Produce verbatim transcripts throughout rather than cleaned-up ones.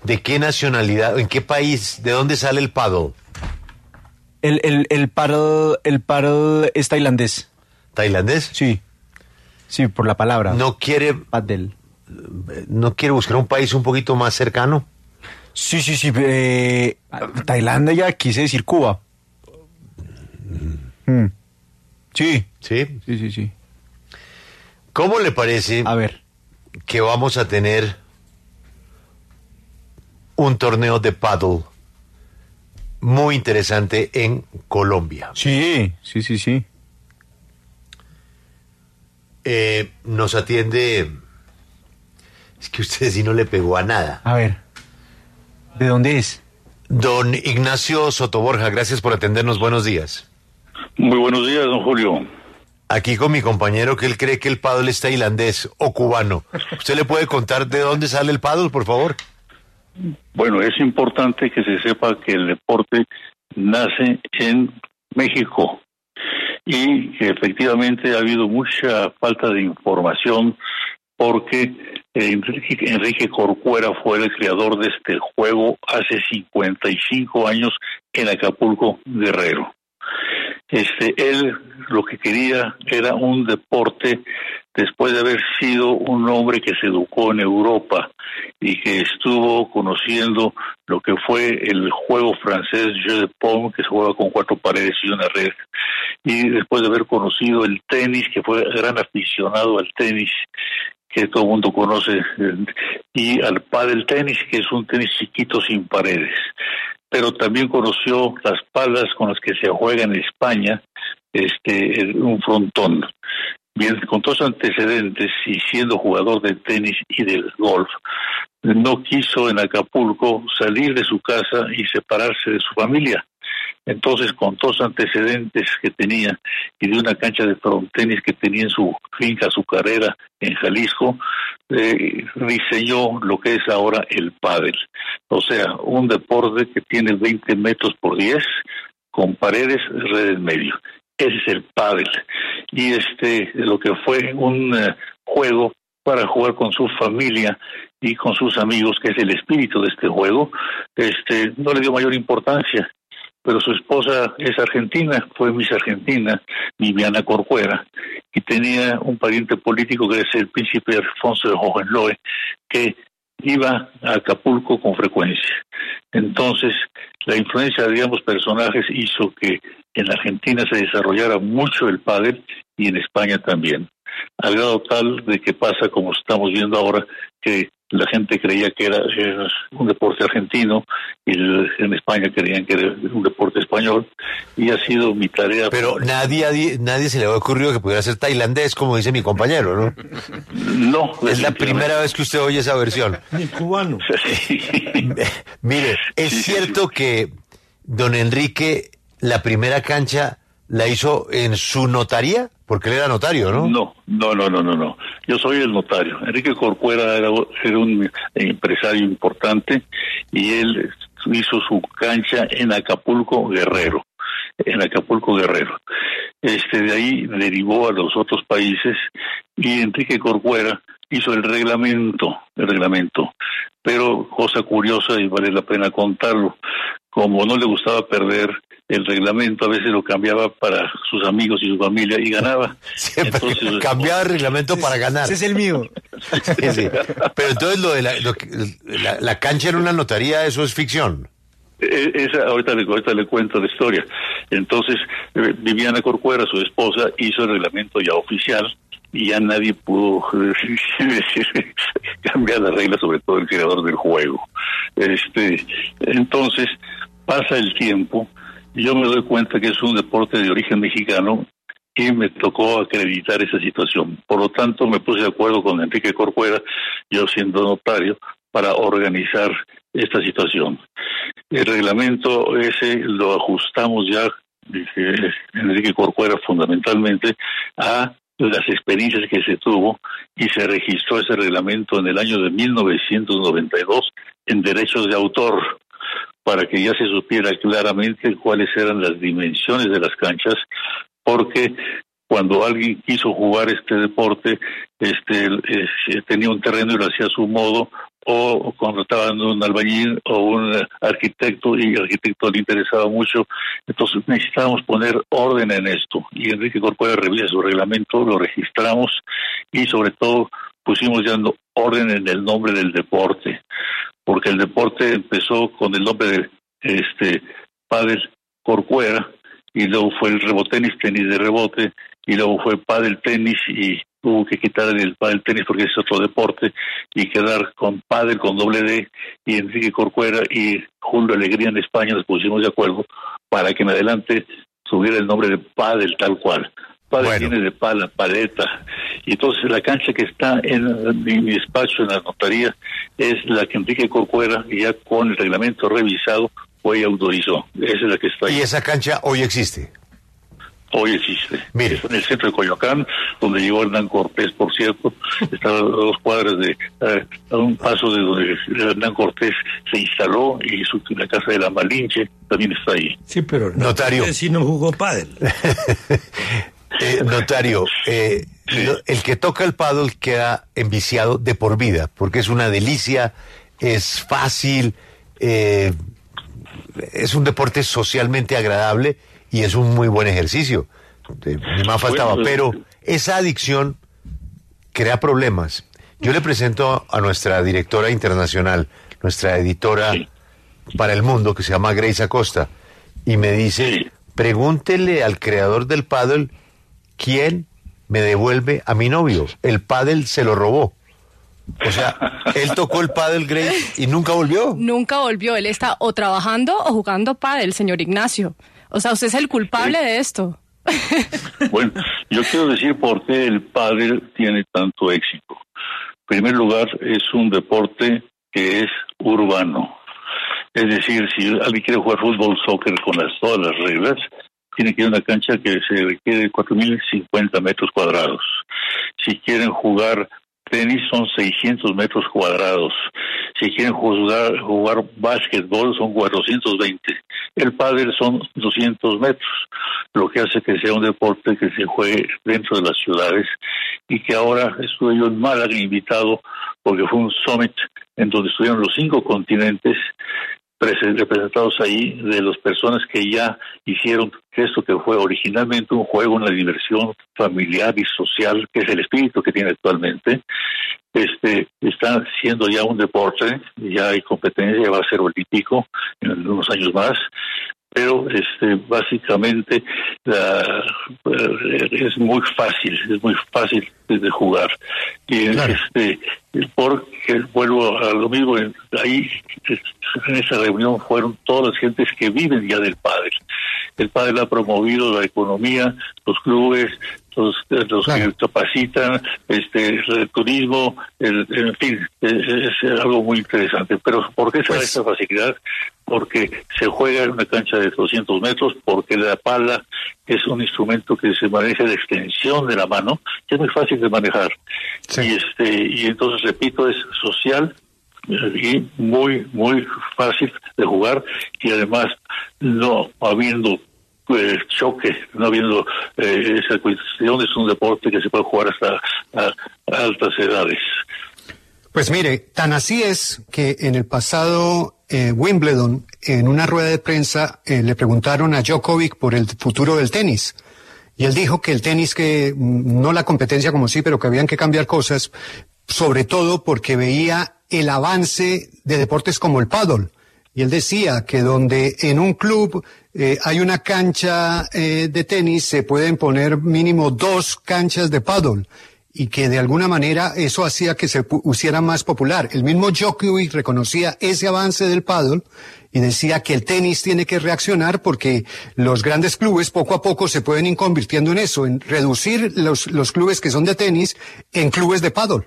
¿De qué nacionalidad, en qué país, de dónde sale el paddle? El, el, el paddle, el paddle es tailandés. ¿Tailandés? Sí. Sí, por la palabra. ¿No quiere, paddle. no quiere buscar un país un poquito más cercano? Sí, sí, sí. Eh, Tailandia, quise decir Cuba. Mm. Sí. ¿Sí? Sí, sí, sí. ¿Cómo le parece A ver. que vamos a tener un torneo de paddle muy interesante en Colombia? Sí, sí, sí, sí. Eh, nos atiende... Es que usted sí no le pegó a nada. A ver. ¿De dónde es? Don Ignacio Sotoborja, gracias por atendernos. Buenos días. Muy buenos días, don Julio. Aquí con mi compañero que él cree que el paddle es tailandés o cubano. ¿Usted le puede contar de dónde sale el paddle, por favor? Bueno, es importante que se sepa que el deporte nace en México y que efectivamente ha habido mucha falta de información porque Enrique, Enrique Corcuera fue el creador de este juego hace cincuenta y cinco años en Acapulco, Guerrero. Este, él lo que quería era un deporte después de haber sido un hombre que se educó en Europa y que estuvo conociendo lo que fue el juego francés Jeu de Paume, que se juega con cuatro paredes y una red, y después de haber conocido el tenis, que fue gran aficionado al tenis, que todo el mundo conoce, y al pádel tenis, que es un tenis chiquito sin paredes. Pero también conoció las palas con las que se juega en España, este, un frontón. Bien, con todos los antecedentes y siendo jugador de tenis y del golf, no quiso en Acapulco salir de su casa y separarse de su familia. Entonces, con todos los antecedentes que tenía y de una cancha de frontenis que tenía en su finca azucarera en Jalisco, eh, diseñó lo que es ahora el pádel. O sea, un deporte que tiene veinte metros por diez, con paredes, red en medio. Ese es el pádel. Y este, lo que fue un uh, juego para jugar con su familia y con sus amigos, que es el espíritu de este juego, este, no le dio mayor importancia. Pero su esposa es argentina, fue Miss Argentina, Viviana Corcuera, y tenía un pariente político que es el príncipe Alfonso de Hohenlohe, que iba a Acapulco con frecuencia. Entonces, la influencia de ambos personajes hizo que en Argentina se desarrollara mucho el pádel y en España también. Al grado tal de que pasa, como estamos viendo ahora, que la gente creía que era, era un deporte argentino y en España creían que era un deporte español, y ha sido mi tarea. Pero nadie nadie se le había ocurrido que pudiera ser tailandés, como dice mi compañero, ¿no? No. Es la primera vez que usted oye esa versión. Ni cubano. Sí. Mire, es sí, cierto sí. que don Enrique la primera cancha la hizo en su notaría, porque él era notario, ¿no? No, no, no, no, no, no. Yo soy el notario. Enrique Corcuera era, era un empresario importante y él hizo su cancha en Acapulco, Guerrero. En Acapulco, Guerrero. Este, de ahí derivó a los otros países y Enrique Corcuera hizo el reglamento, el reglamento. Pero, cosa curiosa y vale la pena contarlo, como no le gustaba perder el reglamento, a veces lo cambiaba para sus amigos y su familia y ganaba. Siempre entonces, cambiaba el reglamento ese, para ganar. Ese es el mío. Sí, sí. Pero entonces lo de la, lo, la, la cancha en una notaría, eso es ficción. Esa, ahorita, le, ahorita le cuento la historia. Entonces, eh, Viviana Corcuera, su esposa, hizo el reglamento ya oficial y ya nadie pudo eh, cambiar las reglas, sobre todo el creador del juego. Este, entonces, pasa el tiempo y yo me doy cuenta que es un deporte de origen mexicano y me tocó acreditar esa situación. Por lo tanto, me puse de acuerdo con Enrique Corcuera, yo siendo notario, para organizar esta situación. El reglamento ese lo ajustamos ya, dice Enrique Corcuera, fundamentalmente a las experiencias que se tuvo, y se registró ese reglamento en el año de mil novecientos noventa y dos en derechos de autor, para que ya se supiera claramente cuáles eran las dimensiones de las canchas, porque cuando alguien quiso jugar este deporte, este eh, tenía un terreno y lo hacía a su modo, o contrataban un albañil o un arquitecto y el arquitecto le interesaba mucho. Entonces necesitábamos poner orden en esto y Enrique Corcuera revisa su reglamento, lo registramos y sobre todo pusimos ya orden en el nombre del deporte, porque el deporte empezó con el nombre de este Pádel Corcuera y luego fue el rebotenis, tenis de rebote, y luego fue pádel tenis y hubo que quitar el pádel tenis porque es otro deporte y quedar con pádel con doble D y Enrique Corcuera y Julio Alegría en España nos pusimos de acuerdo para que en adelante tuviera el nombre de pádel tal cual. Pádel bueno. Viene de pala, paleta. Y entonces la cancha que está en, en mi despacho en la notaría es la que Enrique Corcuera ya con el reglamento revisado fue y autorizó. Esa es la que está ahí. ¿Y esa cancha hoy existe? Hoy existe. Mire. Está en el centro de Coyoacán, donde llegó Hernán Cortés, por cierto. Está a dos cuadras de, eh, a un paso de donde Hernán Cortés se instaló y su, la casa de la Malinche también está ahí. Sí, pero notario. Cortés sí no jugó pádel. eh, notario, eh, sí. lo, el que toca el pádel queda enviciado de por vida, porque es una delicia, es fácil, eh, es un deporte socialmente agradable y es un muy buen ejercicio. Ni más faltaba, bueno, pero esa adicción crea problemas. Yo le presento a nuestra directora internacional, nuestra editora sí. para el mundo, que se llama Grace Acosta, y me dice, sí. pregúntele al creador del pádel quién me devuelve a mi novio. El pádel se lo robó. O sea, él tocó el pádel, Grace, y nunca volvió. Nunca volvió. Él está o trabajando o jugando pádel, señor Ignacio. O sea, usted es el culpable sí. de esto. Bueno, yo quiero decir por qué el pádel tiene tanto éxito. En primer lugar, es un deporte que es urbano. Es decir, si alguien quiere jugar fútbol, soccer con las, todas las reglas, tiene que ir a una cancha que se requiere de cuatro mil cincuenta metros cuadrados. Si quieren jugar tenis son seiscientos metros cuadrados. Si quieren jugar, jugar básquetbol son cuatrocientos veinte. El pádel son doscientos metros, lo que hace que sea un deporte que se juegue dentro de las ciudades y que ahora estuve yo en Málaga invitado porque fue un summit en donde estuvieron los cinco continentes representados ahí de las personas que ya hicieron esto que fue originalmente un juego, una diversión familiar y social, que es el espíritu que tiene actualmente. Este está siendo ya un deporte, ya hay competencia, va a ser olímpico en unos años más, pero este básicamente la, es muy fácil, es muy fácil de jugar. Y claro. este porque vuelvo a lo mismo, ahí en esa reunión fueron todas las gentes que viven ya del pádel. El pádel ha promovido la economía, los clubes, los, los claro. que capacitan, este, el turismo, el, en fin, es, es algo muy interesante. Pero ¿por qué se da pues, esta facilidad? Porque se juega en una cancha de doscientos metros, porque la pala es un instrumento que se maneja de extensión de la mano, que es muy fácil de manejar. Sí. Y este y entonces, repito, es social y muy, muy fácil de jugar, y además no habiendo eh, choque, no habiendo eh, esa cuestión, es un deporte que se puede jugar hasta a, a altas edades. Pues mire, tan así es que en el pasado eh, Wimbledon, en una rueda de prensa, eh, le preguntaron a Djokovic por el futuro del tenis. Y él dijo que el tenis, que no la competencia como sí, pero que habían que cambiar cosas, sobre todo porque veía el avance de deportes como el pádel. Y él decía que donde en un club eh, hay una cancha eh, de tenis, se pueden poner mínimo dos canchas de pádel. Y que de alguna manera eso hacía que se pusiera más popular. El mismo Djokovic reconocía ese avance del pádel y decía que el tenis tiene que reaccionar porque los grandes clubes poco a poco se pueden ir convirtiendo en eso, en reducir los, los clubes que son de tenis en clubes de pádel.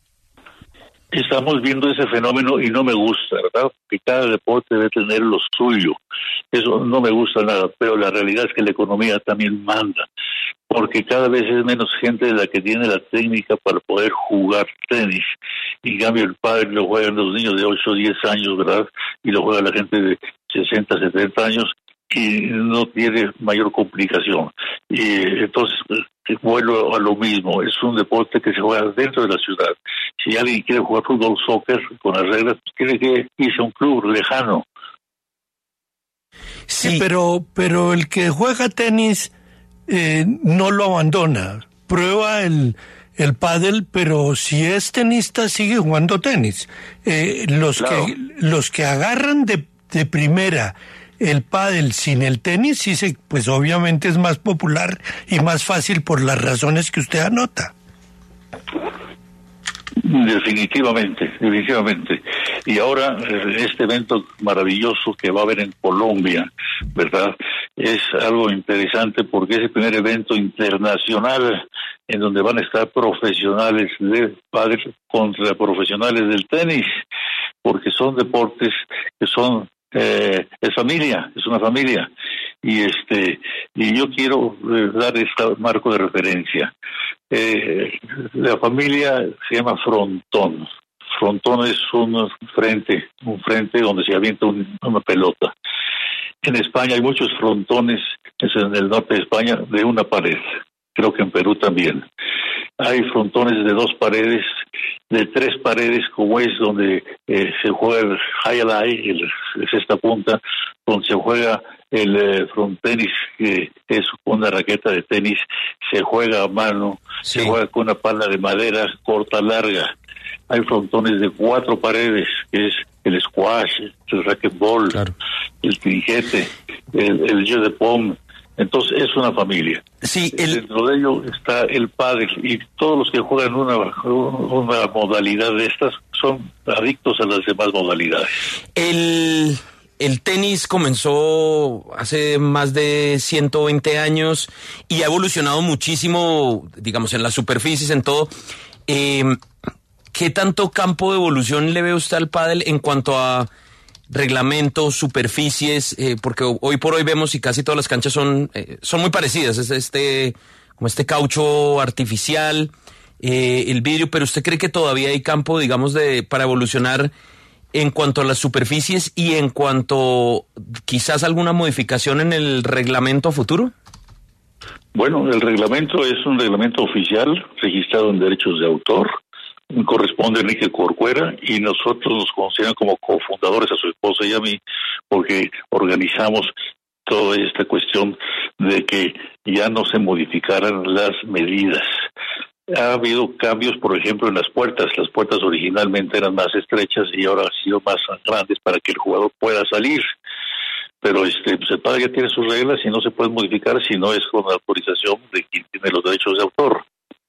Estamos viendo ese fenómeno y no me gusta, ¿verdad? Que cada deporte debe tener lo suyo. Eso no me gusta nada, pero la realidad es que la economía también manda, porque cada vez es menos gente la que tiene la técnica para poder jugar tenis. Y en cambio el pádel lo juegan los niños de ocho o diez años, ¿verdad? Y lo juega la gente de sesenta, setenta años. y no tiene mayor complicación. Y entonces, vuelvo a lo mismo, es un deporte que se juega dentro de la ciudad. Si alguien quiere jugar fútbol, soccer, con las reglas, pues tiene que irse a un club lejano. Sí, pero, pero el que juega tenis eh, no lo abandona. Prueba el, el pádel, pero si es tenista sigue jugando tenis. Eh, los Claro. que los que agarran de, de primera el pádel sin el tenis, sí se, pues obviamente es más popular y más fácil por las razones que usted anota. Definitivamente, definitivamente. Y ahora este evento maravilloso que va a haber en Colombia, ¿verdad? Es algo interesante porque es el primer evento internacional en donde van a estar profesionales de pádel contra profesionales del tenis, porque son deportes que son eh, es familia, es una familia. Y este y yo quiero eh, dar este marco de referencia. Eh, la familia se llama frontón. Frontón es un frente, un frente donde se avienta un, una pelota. En España hay muchos frontones, es en el norte de España, de una pared. Creo que en Perú también. Hay frontones de dos paredes, de tres paredes, como es donde eh, se juega el high el, es esta punta, donde se juega el eh, frontenis, que es una raqueta de tenis, se juega a mano, Sí. se juega con una pala de madera corta, larga. Hay frontones de cuatro paredes, que es el squash, el racquetball, Claro. el trinquete, el, el jeu de paume. Entonces es una familia. Sí, el, Dentro de ello está el pádel, y todos los que juegan una, una modalidad de estas son adictos a las demás modalidades. el, el tenis comenzó hace más de ciento veinte años y ha evolucionado muchísimo, digamos, en las superficies, en todo. Eh, ¿Qué tanto campo de evolución le ve usted al pádel en cuanto a reglamentos, superficies? Eh, porque hoy por hoy vemos y casi todas las canchas son eh, son muy parecidas, es este como este caucho artificial, eh, el vidrio, pero ¿usted cree que todavía hay campo, digamos, de para evolucionar en cuanto a las superficies y en cuanto quizás alguna modificación en el reglamento a futuro? Bueno, el reglamento es un reglamento oficial registrado en derechos de autor. Corresponde a Enrique Corcuera y nosotros nos consideran como cofundadores, a su esposa y a mí, porque organizamos toda esta cuestión de que ya no se modificaran las medidas. Ha habido cambios, por ejemplo, en las puertas. Las puertas originalmente eran más estrechas y ahora han sido más grandes para que el jugador pueda salir. Pero este, pues el padre ya tiene sus reglas y no se puede modificar si no es con la autorización de quien tiene los derechos de autor.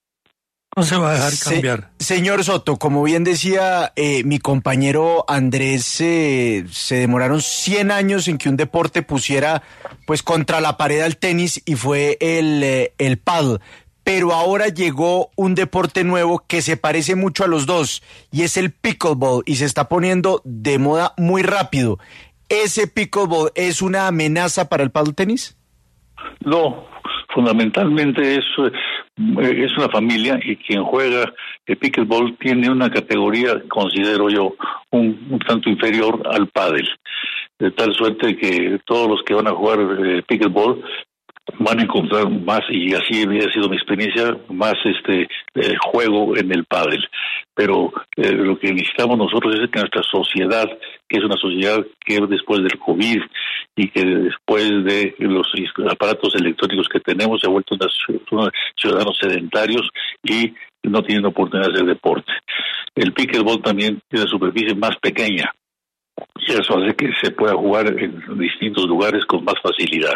No se va a dejar Se- cambiar. señor Soto, como bien decía eh, mi compañero Andrés, eh, se demoraron cien años en que un deporte pusiera pues contra la pared al tenis y fue el, eh, el pádel. Pero ahora llegó un deporte nuevo que se parece mucho a los dos y es el pickleball y se está poniendo de moda muy rápido. ¿Ese pickleball es una amenaza para el pádel tenis? No, fundamentalmente es, eh, es una familia y quien juega el pickleball tiene una categoría, considero yo, un, un tanto inferior al pádel. De tal suerte que todos los que van a jugar eh, pickleball van a encontrar más, y así ha sido mi experiencia, más este eh, juego en el pádel. Pero eh, lo que necesitamos nosotros es que nuestra sociedad, que es una sociedad que después del COVID y que después de los aparatos electrónicos que tenemos se ha vuelto unos ciudadanos sedentarios y no tienen oportunidad de hacer deporte. El pickleball también tiene una superficie más pequeña y eso hace que se pueda jugar en distintos lugares con más facilidad.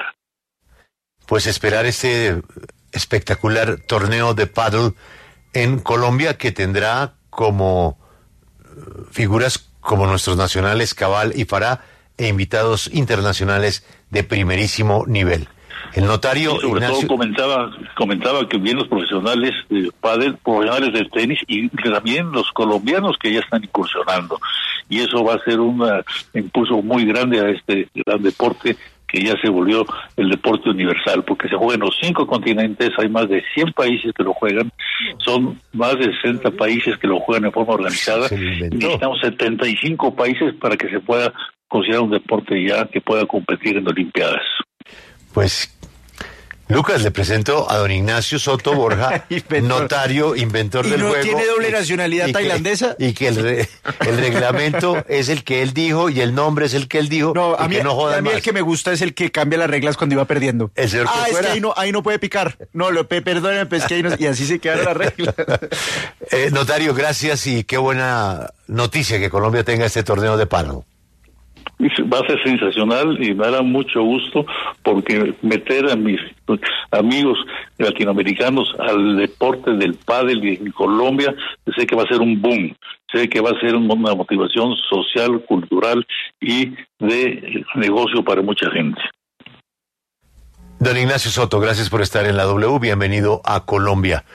Pues esperar este espectacular torneo de pádel en Colombia, que tendrá como figuras como nuestros nacionales Cabal y Farah e invitados internacionales de primerísimo nivel. El notario Y sobre Ignacio... todo comentaba comentaba que bien los profesionales de pádel, profesionales del tenis y también los colombianos que ya están incursionando, y eso va a ser un impulso muy grande a este gran deporte que ya se volvió el deporte universal, porque se juega en los cinco continentes, hay más de cien países que lo juegan, son más de sesenta países que lo juegan de forma organizada, Se lo inventó. necesitamos setenta y cinco países para que se pueda considerado un deporte ya que pueda competir en Olimpiadas. Pues, Lucas, le presento a don Ignacio Soto Borja, notario, inventor ¿Y del no juego. tiene doble y- nacionalidad y que- tailandesa? Y que el, re- el reglamento es el que él dijo y el nombre es el que él dijo. No, a y mí, que no jodan a mí más. el que me gusta es el que cambia las reglas cuando iba perdiendo. El señor ah, es Corcuera. que ahí no, ahí no puede picar. No, lo, pe- perdóneme, pues que ahí no, y así se quedan las reglas. Eh, notario, gracias y qué buena noticia que Colombia tenga este torneo de pádel. Va a ser sensacional y me hará mucho gusto porque meter a mis amigos latinoamericanos al deporte del pádel en Colombia, sé que va a ser un boom, sé que va a ser una motivación social, cultural y de negocio para mucha gente. Don Ignacio Soto, gracias por estar en la W, bienvenido a Colombia.